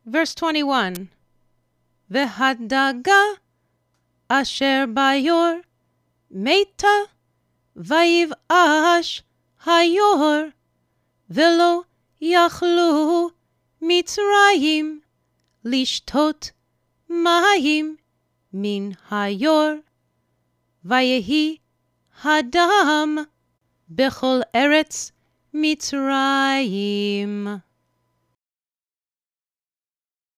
Verse 21. והדגה אשר ביור מתה ויבאש היור ולא יכלו מצרים לשתות מים מן היור ויהי הדם בכל ארץ מצרים.